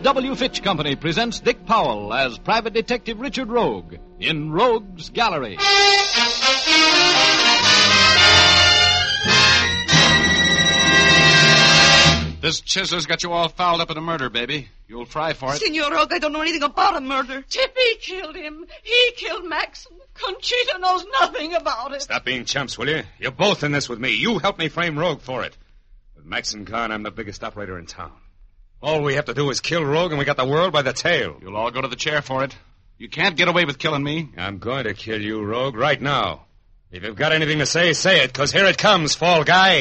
W. Fitch Company presents Dick Powell as Private Detective Richard Rogue in Rogue's Gallery. This chiseler's got you all fouled up in a murder, baby. You'll fry for it. Senor Rogue, I don't know anything about a murder. Tippy killed him. He killed Maxon. Conchita knows nothing about it. Stop being chumps, will you? You're both in this with me. You helped me frame Rogue for it. With Maxon Khan, I'm the biggest operator in town. All we have to do is kill Rogue, and we got the world by the tail. You'll all go to the chair for it. You can't get away with killing me. I'm going to kill you, Rogue, right now. If you've got anything to say, say it, because here it comes, Fall Guy.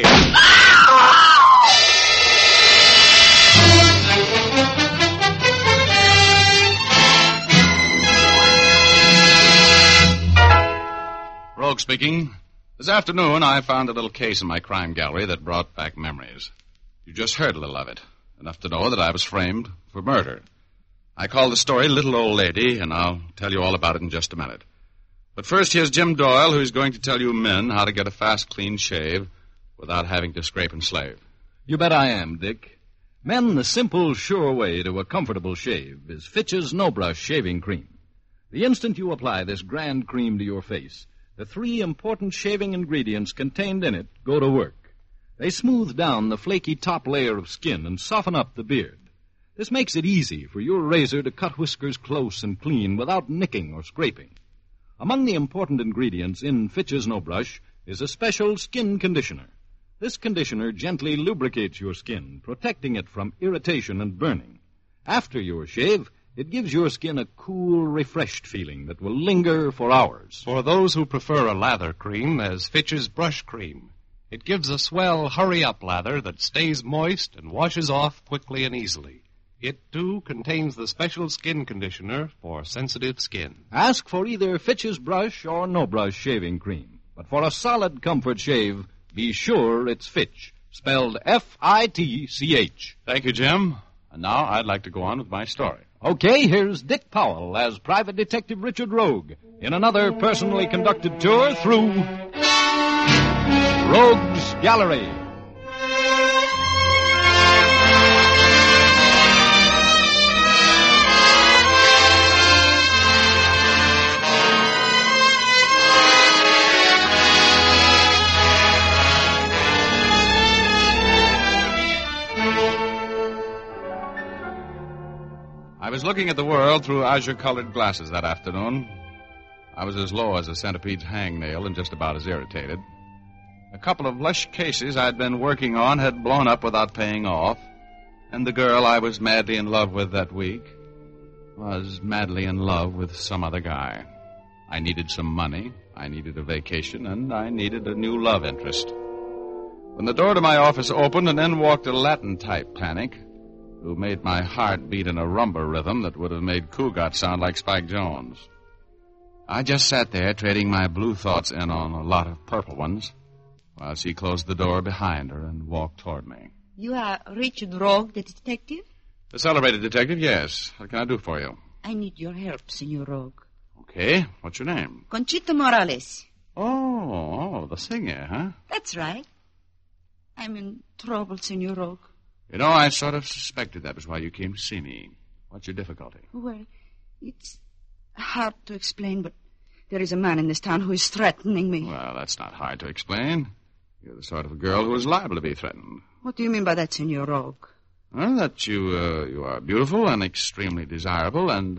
Rogue speaking. This afternoon, I found a little case in my crime gallery that brought back memories. You just heard a little of it, enough to know that I was framed for murder. I call the story Little Old Lady, and I'll tell you all about it in just a minute. But first, here's Jim Doyle, who's going to tell you men how to get a fast, clean shave without having to scrape and slave. You bet I am, Dick. Men, the simple, sure way to a comfortable shave is Fitch's No Brush Shaving Cream. The instant you apply this grand cream to your face, the three important shaving ingredients contained in it go to work. They smooth down the flaky top layer of skin and soften up the beard. This makes it easy for your razor to cut whiskers close and clean without nicking or scraping. Among the important ingredients in Fitch's No Brush is a special skin conditioner. This conditioner gently lubricates your skin, protecting it from irritation and burning. After your shave, it gives your skin a cool, refreshed feeling that will linger for hours. For those who prefer a lather cream, there's Fitch's Brush Cream. It gives a swell, hurry-up lather that stays moist and washes off quickly and easily. It, too, contains the special skin conditioner for sensitive skin. Ask for either Fitch's Brush or No Brush Shaving Cream. But for a solid comfort shave, be sure it's Fitch, spelled F-I-T-C-H. Thank you, Jim. And now I'd like to go on with my story. Okay, here's Dick Powell as Private Detective Richard Rogue in another personally conducted tour through Rogue's Gallery. I was looking at the world through azure-colored glasses that afternoon. I was as low as a centipede's hangnail and just about as irritated. A couple of lush cases I'd been working on had blown up without paying off, and the girl I was madly in love with that week was madly in love with some other guy. I needed some money, I needed a vacation, and I needed a new love interest. When the door to my office opened, and in walked a Latin-type panic who made my heart beat in a rumba rhythm that would have made Cougat sound like Spike Jones. I just sat there trading my blue thoughts in on a lot of purple ones while she closed the door behind her and walked toward me. You are Richard Rogue, the detective? The celebrated detective, yes. What can I do for you? I need your help, Senor Rogue. Okay. What's your name? Conchita Morales. Oh, the singer, huh? That's right. I'm in trouble, Senor Rogue. You know, I sort of suspected that was why you came to see me. What's your difficulty? Well, it's hard to explain, but there is a man in this town who is threatening me. Well, that's not hard to explain. You're the sort of a girl who is liable to be threatened. What do you mean by that, Senor Rogue? Well, that you are beautiful and extremely desirable and,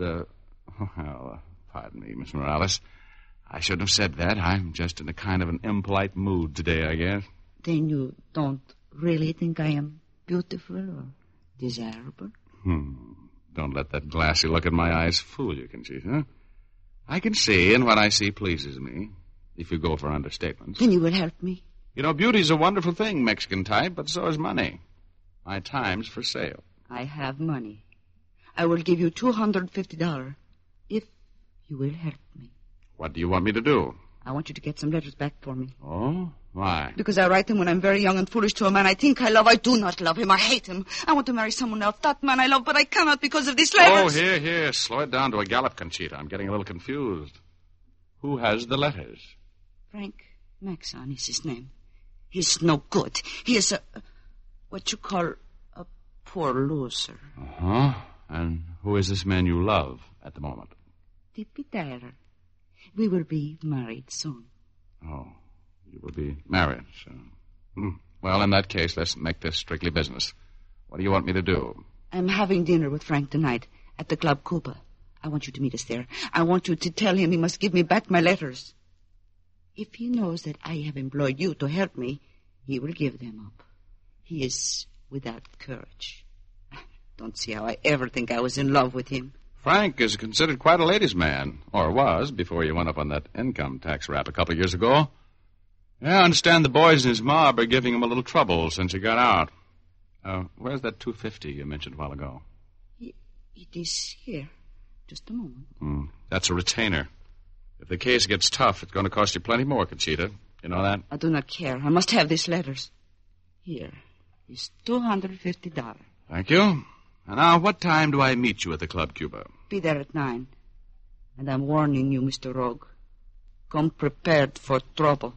pardon me, Miss Morales. I shouldn't have said that. I'm just in a kind of an impolite mood today, I guess. Then you don't really think I am beautiful or desirable? Don't let that glassy look in my eyes fool you, Conchita. I can see, and what I see pleases me, if you go for understatements. Then you will help me. You know, beauty's a wonderful thing, Mexican type, but so is money. My time's for sale. I have money. I will give you $250 if you will help me. What do you want me to do? I want you to get some letters back for me. Oh? Why? Because I write them when I'm very young and foolish to a man I think I love. I do not love him. I hate him. I want to marry someone else, that man I love, but I cannot because of these letters. Oh, here. Slow it down to a gallop, Conchita. I'm getting a little confused. Who has the letters? Frank Maxon is his name. He's no good. He is what you call a poor loser. Uh-huh. And who is this man you love at the moment? Tippy Tyler. We will be married soon. Oh, you will be married. So. Well, in that case, let's make this strictly business. What do you want me to do? I'm having dinner with Frank tonight at the Club Cuba. I want you to meet us there. I want you to tell him he must give me back my letters. If he knows that I have employed you to help me, he will give them up. He is without courage. Don't see how I ever think I was in love with him. Frank is considered quite a ladies' man, or was, before he went up on that income tax rap a couple of years ago. Yeah, I understand the boys in his mob are giving him a little trouble since he got out. Where's that $250 you mentioned a while ago? It is here. Just a moment. That's a retainer. If the case gets tough, it's going to cost you plenty more, Conchita. You know that? I do not care. I must have these letters. Here is $250. Thank you. And now, what time do I meet you at the Club Cuba? Be there at 9. And I'm warning you, Mr. Rogue. Come prepared for trouble.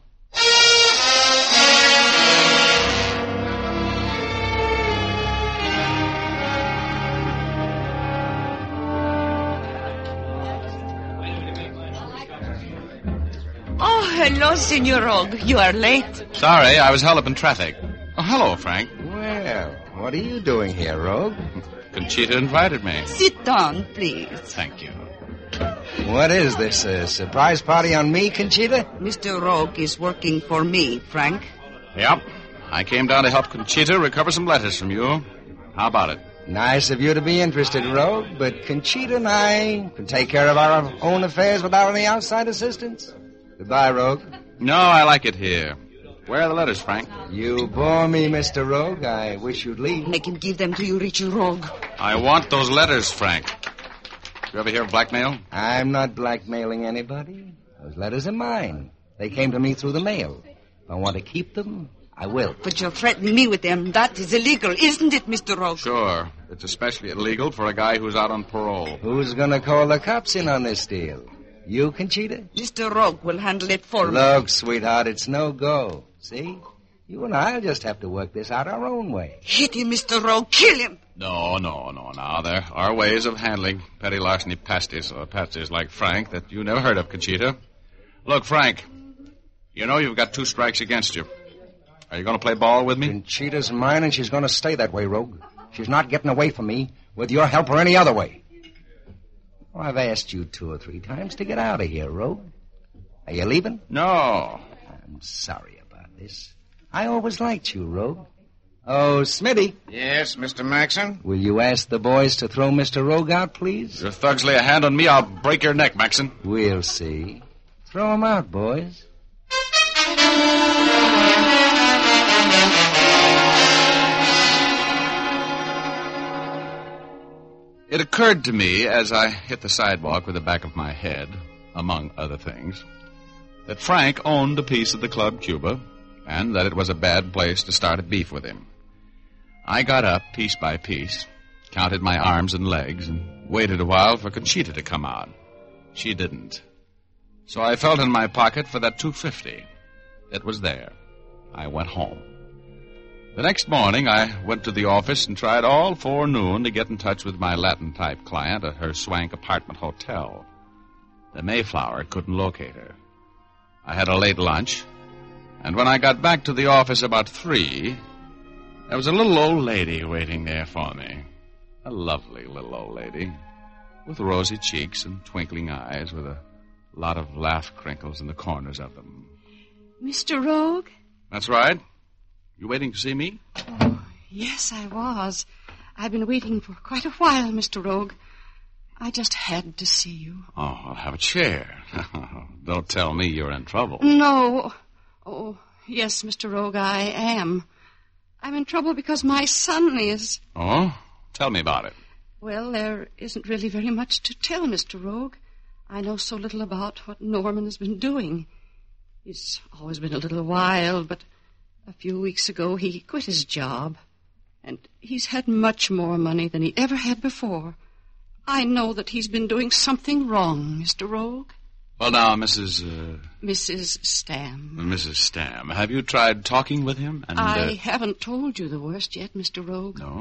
Oh, hello, Senor Rogue. You are late. Sorry, I was held up in traffic. Oh, hello, Frank. Well, what are you doing here, Rogue? Conchita invited me. Sit down, please. Thank you. What is this, a surprise party on me, Conchita? Mr. Rogue is working for me, Frank. Yep. I came down to help Conchita recover some letters from you. How about it? Nice of you to be interested, Rogue, but Conchita and I can take care of our own affairs without any outside assistance. Goodbye, Rogue. No, I like it here. Where are the letters, Frank? You bore me, Mr. Rogue. I wish you'd leave. Make him give them to you, Richard Rogue. I want those letters, Frank. You ever hear of blackmail? I'm not blackmailing anybody. Those letters are mine. They came to me through the mail. If I want to keep them, I will. But you're threatening me with them. That is illegal, isn't it, Mr. Rogue? Sure. It's especially illegal for a guy who's out on parole. Who's going to call the cops in on this deal? You, Conchita? Mr. Rogue will handle it for me. Look, sweetheart, it's no go. See? You and I'll just have to work this out our own way. Hit him, Mr. Rogue. Kill him. No. Now, there are ways of handling petty larceny pasties like Frank that you never heard of, Conchita. Look, Frank, you know you've got 2 strikes against you. Are you going to play ball with me? Conchita's mine, and she's going to stay that way, Rogue. She's not getting away from me with your help or any other way. Well, I've asked you 2 or 3 times to get out of here, Rogue. Are you leaving? No. I'm sorry about this. I always liked you, Rogue. Oh, Smitty. Yes, Mr. Maxon? Will you ask the boys to throw Mr. Rogue out, please? If thugs lay a hand on me, I'll break your neck, Maxon. We'll see. Throw him out, boys. It occurred to me as I hit the sidewalk with the back of my head, among other things, that Frank owned a piece of the Club Cuba, and that it was a bad place to start a beef with him. I got up piece by piece, counted my arms and legs, and waited a while for Conchita to come out. She didn't. So I felt in my pocket for that $250. It was there. I went home. The next morning, I went to the office and tried all forenoon to get in touch with my Latin-type client at her swank apartment hotel. The Mayflower couldn't locate her. I had a late lunch, and when I got back to the office about 3, there was a little old lady waiting there for me. A lovely little old lady with rosy cheeks and twinkling eyes with a lot of laugh crinkles in the corners of them. Mr. Rogue? That's right. You waiting to see me? Oh, yes, I was. I've been waiting for quite a while, Mr. Rogue. I just had to see you. Oh, well, have a chair. Don't tell me you're in trouble. No. Oh, yes, Mr. Rogue, I am. I'm in trouble because my son is... Oh? Tell me about it. Well, there isn't really very much to tell, Mr. Rogue. I know so little about what Norman has been doing. He's always been a little wild, but a few weeks ago he quit his job. And he's had much more money than he ever had before. I know that he's been doing something wrong, Mr. Rogue. Well, now, Mrs. Stam. Mrs. Stam, have you tried talking with him? And, I haven't told you the worst yet, Mr. Rogue. No?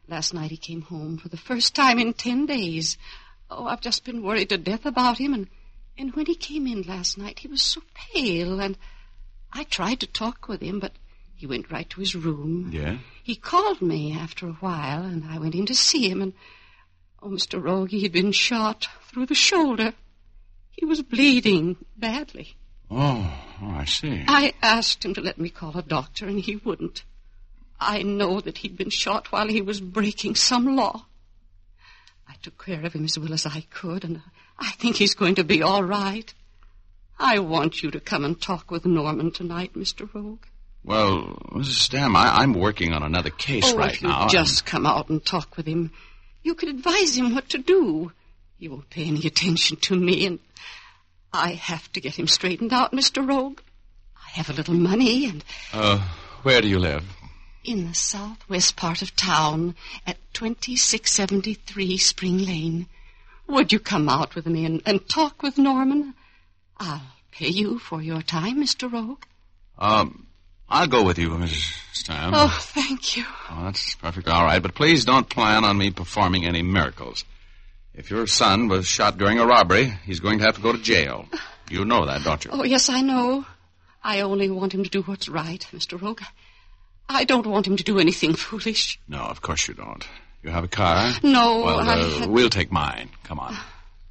Last night he came home for the first time in 10 days. Oh, I've just been worried to death about him. And when he came in last night, he was so pale. And I tried to talk with him, but he went right to his room. Yeah? He called me after a while, and I went in to see him. And, oh, Mr. Rogue, he'd been shot through the shoulder. He was bleeding badly. Oh, I see. I asked him to let me call a doctor, and he wouldn't. I know that he'd been shot while he was breaking some law. I took care of him as well as I could, and I think he's going to be all right. I want you to come and talk with Norman tonight, Mr. Rogue. Well, Mrs. Stam, I'm working on another case right now. If you'd just come out and talk with him, you could advise him what to do. He won't pay any attention to me, and I have to get him straightened out, Mr. Rogue. I have a little money, and... Where do you live? In the southwest part of town, at 2673 Spring Lane. Would you come out with me and talk with Norman? I'll pay you for your time, Mr. Rogue. I'll go with you, Mrs. Stam. Oh, thank you. Oh, that's perfectly all right, but please don't plan on me performing any miracles. If your son was shot during a robbery, he's going to have to go to jail. You know that, don't you? Oh, yes, I know. I only want him to do what's right, Mr. Rogue. I don't want him to do anything foolish. No, of course you don't. You have a car? No, Well, we'll take mine. Come on.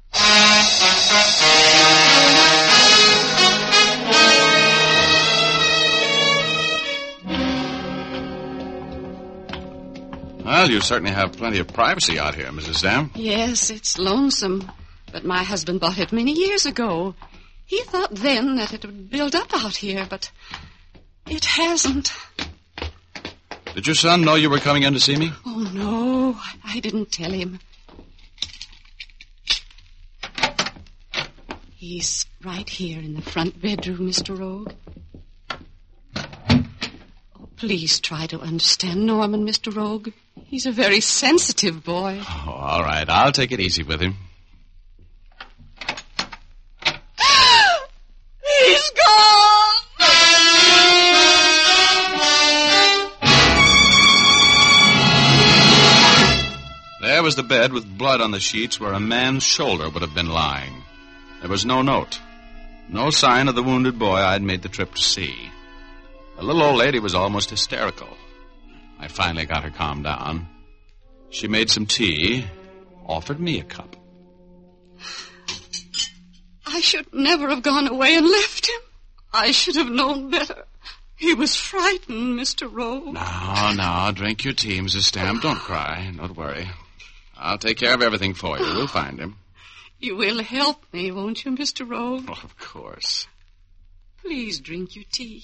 Well, you certainly have plenty of privacy out here, Mrs. Stam. Yes, it's lonesome. But my husband bought it many years ago. He thought then that it would build up out here, but it hasn't. Did your son know you were coming in to see me? Oh, no, I didn't tell him. He's right here in the front bedroom, Mr. Rogue. Oh, please try to understand Norman, Mr. Rogue. He's a very sensitive boy. Oh, all right. I'll take it easy with him. He's gone! There was the bed with blood on the sheets where a man's shoulder would have been lying. There was no note. No sign of the wounded boy I'd made the trip to see. The little old lady was almost hysterical. I finally got her calmed down. She made some tea, offered me a cup. I should never have gone away and left him. I should have known better. He was frightened, Mr. Rogue. No, drink your tea, Mrs. Stam. Don't cry. Don't worry. I'll take care of everything for you. We'll find him. You will help me, won't you, Mr. Rogue? Oh, of course. Please drink your tea.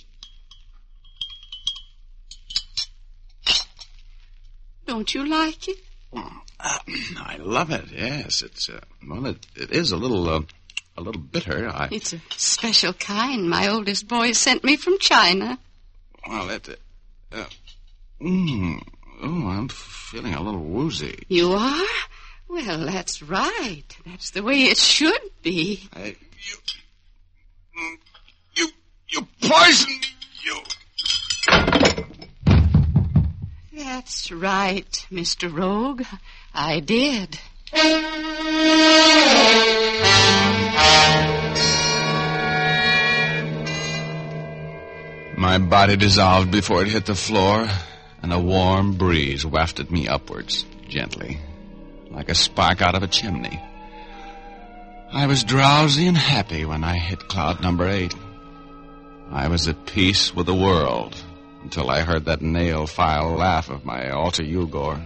Don't you like it? I love it, yes. It's, it is a little bitter. It's a special kind my oldest boy sent me from China. Well, I'm feeling a little woozy. You are? Well, that's right. That's the way it should be. You poisoned me, you... That's right, Mr. Rogue. I did. My body dissolved before it hit the floor, and a warm breeze wafted me upwards, gently, like a spark out of a chimney. I was drowsy and happy when I hit cloud number 8. I was at peace with the world until I heard that nail-file laugh of my alter Ugor.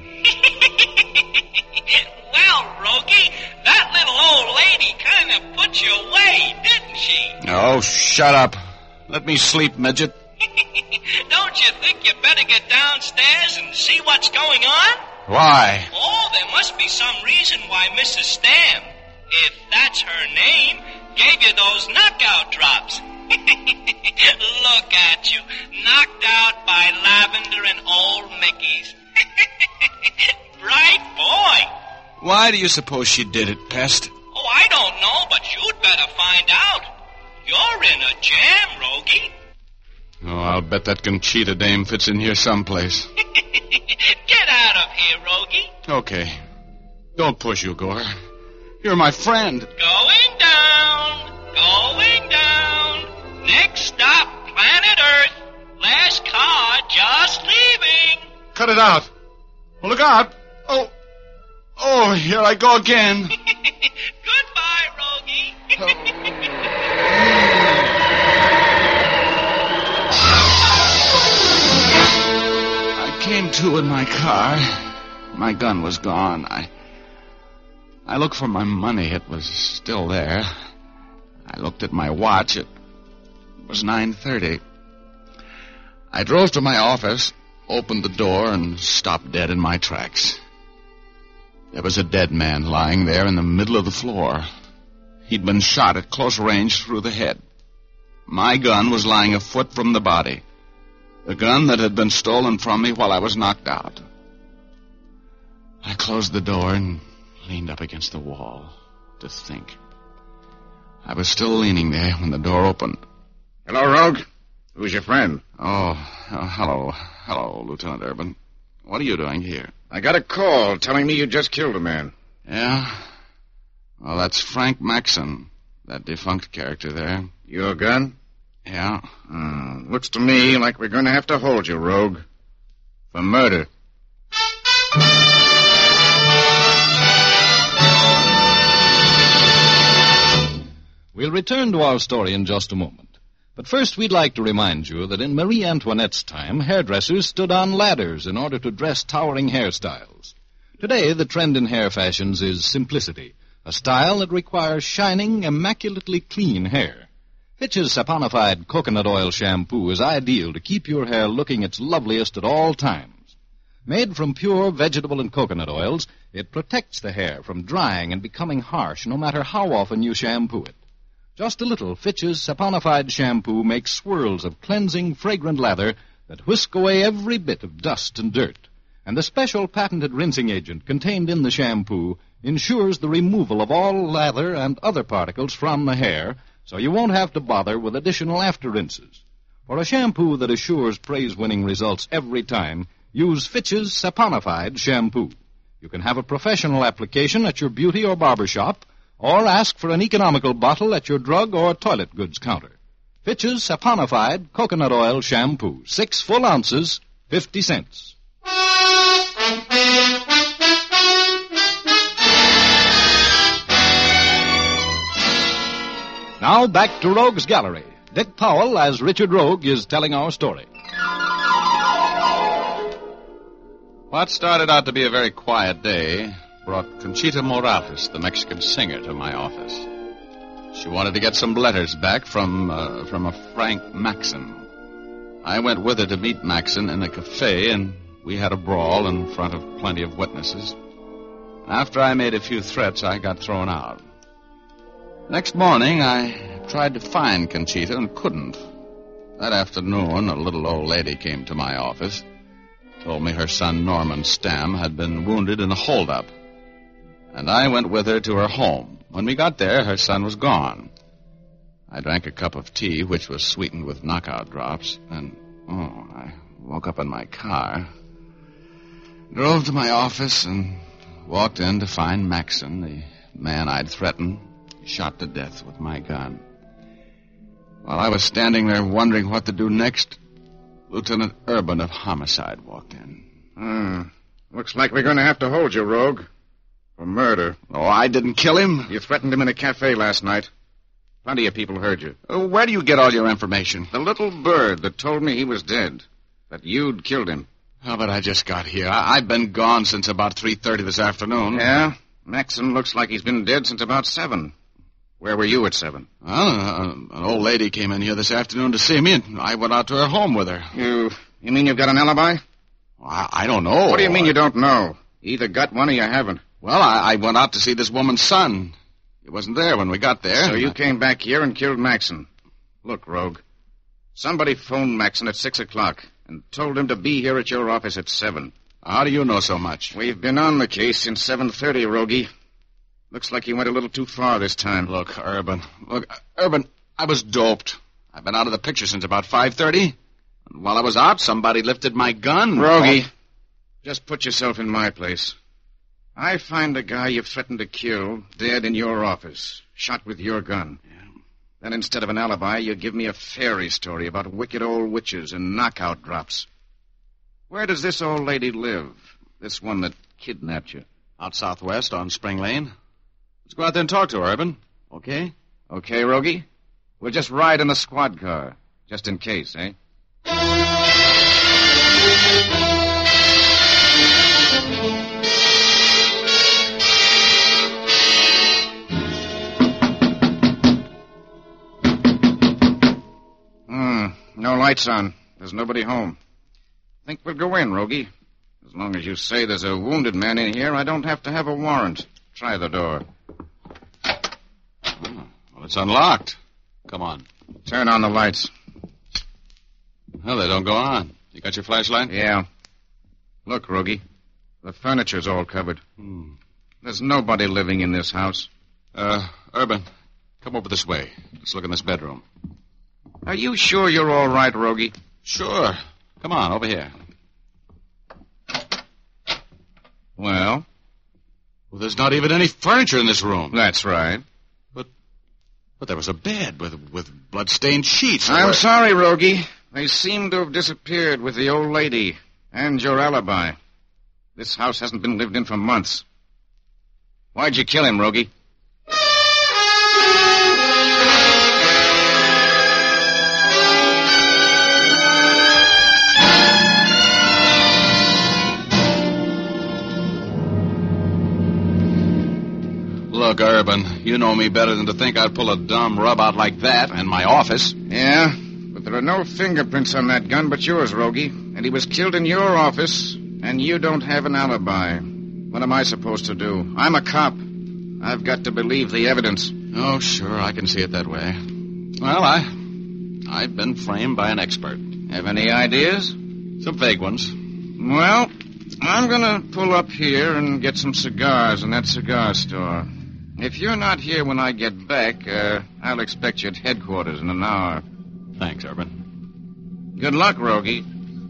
Well, Rogie, that little old lady kind of put you away, didn't she? Oh, shut up. Let me sleep, midget. Don't you think you better get downstairs and see what's going on? Why? Oh, there must be some reason why Mrs. Stam, if that's her name, gave you those knockout drops. Look at you, knocked out by Lavender and old Mickey's. Bright boy. Why do you suppose she did it, Pest? Oh, I don't know, but you'd better find out. You're in a jam, Rogie. Oh, I'll bet that Conchita dame fits in here someplace. Get out of here, Rogie. Okay. Don't push, Ugor. You're my friend. Going down. Going down. Next stop, planet Earth. Last car just leaving. Cut it out. Oh, look out. Oh, here I go again. Goodbye, Rogie. I came to in my car. My gun was gone. I looked for my money. It was still there. I looked at my watch. It was 9:30. I drove to my office, opened the door, and stopped dead in my tracks. There was a dead man lying there in the middle of the floor. He'd been shot at close range through the head. My gun was lying a foot from the body. The gun that had been stolen from me while I was knocked out. I closed the door and leaned up against the wall to think. I was still leaning there when the door opened. Hello, Rogue. Who's your friend? Hello, Lieutenant Urban. What are you doing here? I got a call telling me you just killed a man. Yeah? Well, that's Frank Maxon, that defunct character there. Your gun? Yeah. Looks to me like we're going to have to hold you, Rogue. For murder. We'll return to our story in just a moment. But first, we'd like to remind you that in Marie Antoinette's time, hairdressers stood on ladders in order to dress towering hairstyles. Today, the trend in hair fashions is simplicity, a style that requires shining, immaculately clean hair. Fitch's saponified coconut oil shampoo is ideal to keep your hair looking its loveliest at all times. Made from pure vegetable and coconut oils, it protects the hair from drying and becoming harsh no matter how often you shampoo it. Just a little Fitch's saponified shampoo makes swirls of cleansing, fragrant lather that whisk away every bit of dust and dirt. And the special patented rinsing agent contained in the shampoo ensures the removal of all lather and other particles from the hair, so you won't have to bother with additional after-rinses. For a shampoo that assures praise-winning results every time, use Fitch's saponified shampoo. You can have a professional application at your beauty or barber shop, or ask for an economical bottle at your drug or toilet goods counter. Fitch's saponified coconut oil shampoo, 6 full ounces, 50 cents. Now back to Rogue's Gallery. Dick Powell, as Richard Rogue, is telling our story. What started out to be a very quiet day brought Conchita Morales, the Mexican singer, to my office. She wanted to get some letters back from a Frank Maxon. I went with her to meet Maxon in a cafe, and we had a brawl in front of plenty of witnesses. After I made a few threats, I got thrown out. Next morning, I tried to find Conchita and couldn't. That afternoon, a little old lady came to my office, told me her son Norman Stamm had been wounded in a holdup. And I went with her to her home. When we got there, her son was gone. I drank a cup of tea, which was sweetened with knockout drops, and, I woke up in my car, drove to my office, and walked in to find Maxon, the man I'd threatened, shot to death with my gun. While I was standing there wondering what to do next, Lieutenant Urban of Homicide walked in. Looks like we're going to have to hold you, Rogue. For murder. Oh, I didn't kill him. You threatened him in a cafe last night. Plenty of people heard you. Where do you get all your information? The little bird that told me he was dead. That you'd killed him. Oh, but I just got here. I've been gone since about 3:30 this afternoon. Yeah? Maxon looks like he's been dead since about 7. Where were you at 7? An old lady came in here this afternoon to see me, and I went out to her home with her. You mean you've got an alibi? I don't know. What do you mean you don't know? You either got one or you haven't. Well, I went out to see this woman's son. He wasn't there when we got there. So you came back here and killed Maxon. Look, Rogue, somebody phoned Maxon at 6 o'clock and told him to be here at your office at 7. How do you know so much? We've been on the case since 7:30, Rogie. Looks like you went a little too far this time. Look, Urban, I was doped. I've been out of the picture since about 5:30. And while I was out, somebody lifted my gun. Rogie, just put yourself in my place. I find a guy you threatened to kill dead in your office, shot with your gun. Yeah. Then instead of an alibi, you give me a fairy story about wicked old witches and knockout drops. Where does this old lady live? This one that kidnapped you? Out southwest on Spring Lane. Let's go out there and talk to her, Urban. Okay? Okay, Rogie? We'll just ride in the squad car, just in case, eh? No lights on. There's nobody home. Think we'll go in, Rogie. As long as you say there's a wounded man in here, I don't have to have a warrant. Try the door. Oh, well, it's unlocked. Come on. Turn on the lights. Well, they don't go on. You got your flashlight? Yeah. Look, Rogie. The furniture's all covered. There's nobody living in this house. Urban, come over this way. Let's look in this bedroom. Are you sure you're all right, Rogie? Sure. Come on, over here. Well? Well, there's not even any furniture in this room. That's right. But there was a bed with blood-stained sheets. I'm sorry, Rogie. They seem to have disappeared with the old lady and your alibi. This house hasn't been lived in for months. Why'd you kill him, Rogie? Look, Urban, you know me better than to think I'd pull a dumb rub out like that in my office. Yeah, but there are no fingerprints on that gun but yours, Rogie. And he was killed in your office, and you don't have an alibi. What am I supposed to do? I'm a cop. I've got to believe the evidence. Oh, sure, I can see it that way. Well, I've been framed by an expert. Have any ideas? Some vague ones. Well, I'm going to pull up here and get some cigars in that cigar store. If you're not here when I get back, I'll expect you at headquarters in an hour. Thanks, Urban. Good luck, Rogie.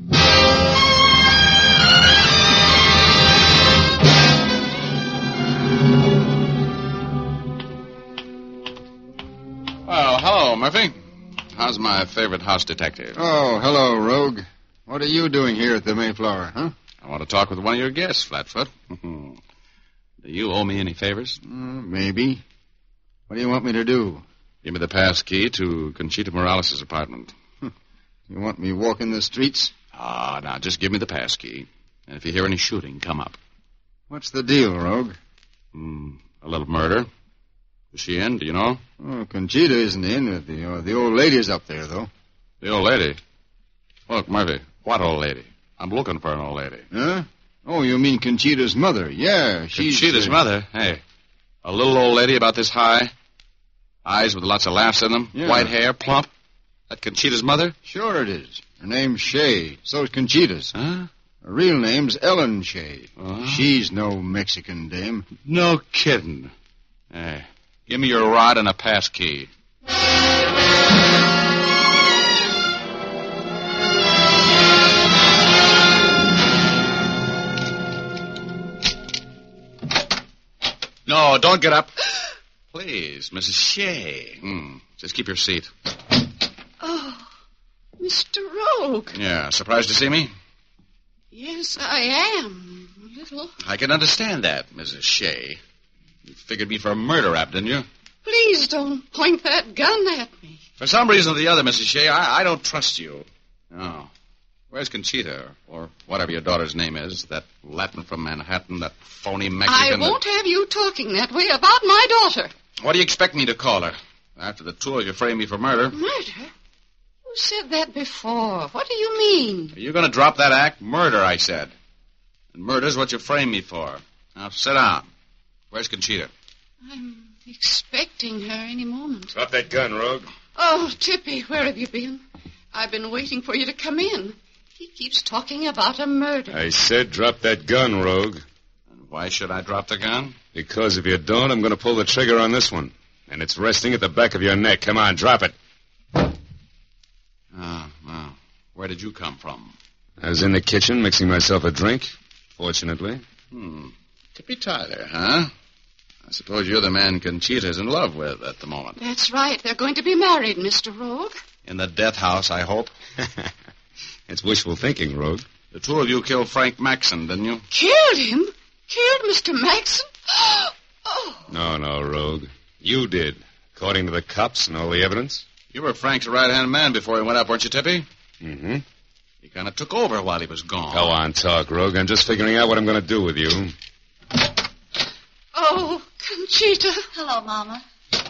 Well, hello, Murphy. How's my favorite house detective? Oh, hello, Rogue. What are you doing here at the Mayflower, huh? I want to talk with one of your guests, Flatfoot. Do you owe me any favors? Maybe. What do you want me to do? Give me the pass key to Conchita Morales' apartment. You want me walking the streets? Now, just give me the pass key. And if you hear any shooting, come up. What's the deal, Rogue? A little murder. Is she in? Do you know? Oh, Conchita isn't in. The old lady's up there, though. The old lady? Look, Murphy, what old lady? I'm looking for an old lady. Huh? Oh, you mean Conchita's mother. Yeah, she's... Conchita's mother? Hey, a little old lady about this high. Eyes with lots of laughs in them. Yeah. White hair, plump. That Conchita's mother? Sure it is. Her name's Shea. So's Conchita's. Huh? Her real name's Ellen Shea. Uh-huh. She's no Mexican dame. No kidding. Hey, give me your rod and a pass key. No, don't get up. Please, Mrs. Shea. Just keep your seat. Oh, Mr. Rogue. Yeah, surprised to see me? Yes, I am. A little. I can understand that, Mrs. Shea. You figured me for a murder rap, didn't you? Please don't point that gun at me. For some reason or the other, Mrs. Shea, I don't trust you. Oh. Where's Conchita, or whatever your daughter's name is, that Latin from Manhattan, that phony Mexican... I won't have you talking that way about my daughter. What do you expect me to call her? After the two of you framed me for murder. Murder? Who said that before? What do you mean? Are you going to drop that act? Murder, I said. And murder's what you framed me for. Now, sit down. Where's Conchita? I'm expecting her any moment. Drop that gun, Rogue. Oh, Tippy, where have you been? I've been waiting for you to come in. He keeps talking about a murder. I said drop that gun, Rogue. And why should I drop the gun? Because if you don't, I'm going to pull the trigger on this one. And it's resting at the back of your neck. Come on, drop it. Oh, well. Where did you come from? I was in the kitchen mixing myself a drink, fortunately. Tippy Tyler, huh? I suppose you're the man Conchita's in love with at the moment. That's right. They're going to be married, Mr. Rogue. In the death house, I hope. It's wishful thinking, Rogue. The two of you killed Frank Maxon, didn't you? Killed him? Killed Mr. Maxon? Oh. No, Rogue. You did, according to the cops and all the evidence. You were Frank's right-hand man before he went up, weren't you, Tippy? Mm-hmm. He kind of took over while he was gone. Go on, talk, Rogue. I'm just figuring out what I'm going to do with you. Oh, Conchita. Hello, Mama.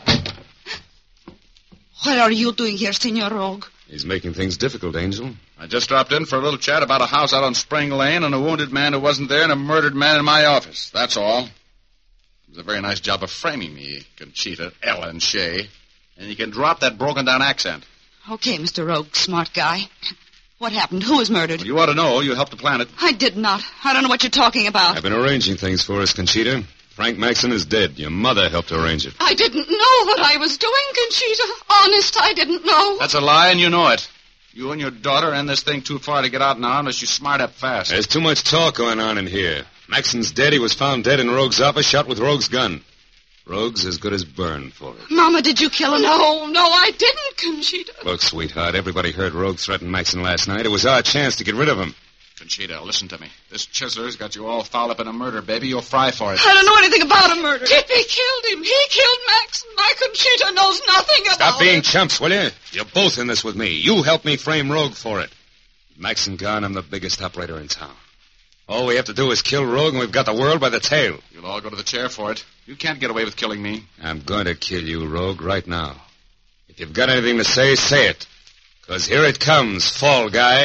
What are you doing here, Senor Rogue? He's making things difficult, Angel. I just dropped in for a little chat about a house out on Spring Lane and a wounded man who wasn't there and a murdered man in my office. That's all. It was a very nice job of framing me, Conchita, Ellen Shea. And you can drop that broken-down accent. Okay, Mr. Rogue, smart guy. What happened? Who was murdered? Well, you ought to know. You helped to plan it. I did not. I don't know what you're talking about. I've been arranging things for us, Conchita. Frank Maxon is dead. Your mother helped arrange it. I didn't know what I was doing, Conchita. Honest, I didn't know. That's a lie, and you know it. You and your daughter end this thing too far to get out now unless you smart up fast. There's too much talk going on in here. Maxon's dead. He was found dead in Rogue's office, shot with Rogue's gun. Rogue's as good as burned for it. Mama, did you kill him? No, I didn't, Conchita. Look, sweetheart, everybody heard Rogue threaten Maxon last night. It was our chance to get rid of him. Conchita, listen to me. This Chisler's got you all fouled up in a murder, baby. You'll fry for it. I don't know anything about a murder. Tippy killed him. He killed Maxon. My Conchita knows nothing about it. Stop being chumps, will you? You're both in this with me. You helped me frame Rogue for it. Maxon gone, I'm the biggest operator in town. All we have to do is kill Rogue, and we've got the world by the tail. You'll all go to the chair for it. You can't get away with killing me. I'm going to kill you, Rogue, right now. If you've got anything to say, say it. Because here it comes, fall guy.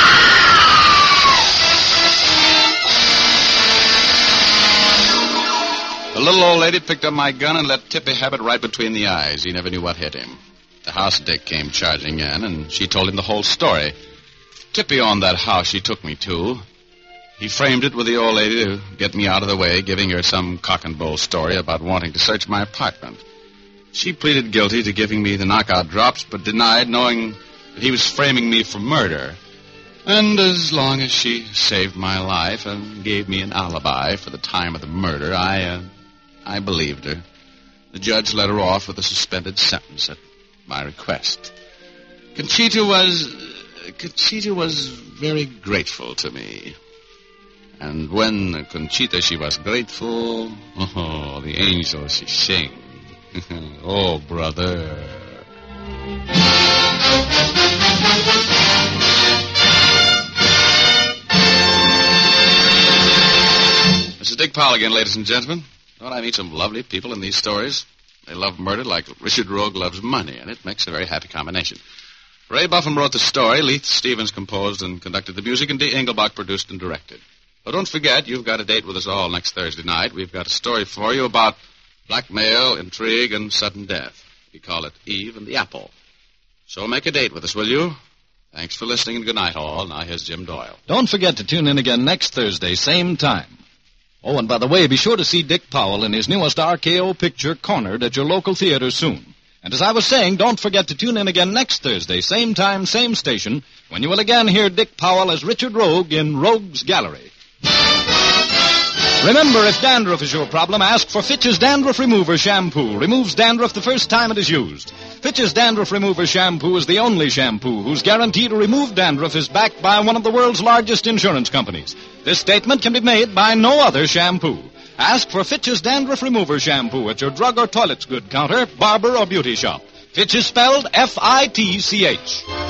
The little old lady picked up my gun and let Tippy have it right between the eyes. He never knew what hit him. The house Dick came charging in, and she told him the whole story. Tippy owned that house she took me to. He framed it with the old lady to get me out of the way, giving her some cock-and-bull story about wanting to search my apartment. She pleaded guilty to giving me the knockout drops, but denied, knowing that he was framing me for murder. And as long as she saved my life and gave me an alibi for the time of the murder, I believed her. The judge let her off with a suspended sentence at my request. Conchita was very grateful to me. And when Conchita, she was grateful, oh, the angels she sing. Oh, brother. This is Dick Powell again, ladies and gentlemen. Don't I meet some lovely people in these stories? They love murder like Richard Rogue loves money, and it makes a very happy combination. Ray Buffum wrote the story, Leith Stevens composed and conducted the music, and Dee Engelbach produced and directed. But don't forget, you've got a date with us all next Thursday night. We've got a story for you about blackmail, intrigue, and sudden death. We call it Eve and the Apple. So make a date with us, will you? Thanks for listening, and good night, all. Now here's Jim Doyle. Don't forget to tune in again next Thursday, same time. Oh, and by the way, be sure to see Dick Powell in his newest RKO picture, Cornered, at your local theater soon. And as I was saying, don't forget to tune in again next Thursday, same time, same station, when you will again hear Dick Powell as Richard Rogue in Rogue's Gallery. Remember, if dandruff is your problem, ask for Fitch's Dandruff Remover Shampoo. Removes dandruff the first time it is used. Fitch's Dandruff Remover Shampoo is the only shampoo whose guarantee to remove dandruff is backed by one of the world's largest insurance companies. This statement can be made by no other shampoo. Ask for Fitch's Dandruff Remover Shampoo at your drug or toilet's good counter, barber, or beauty shop. Fitch is spelled F-I-T-C-H.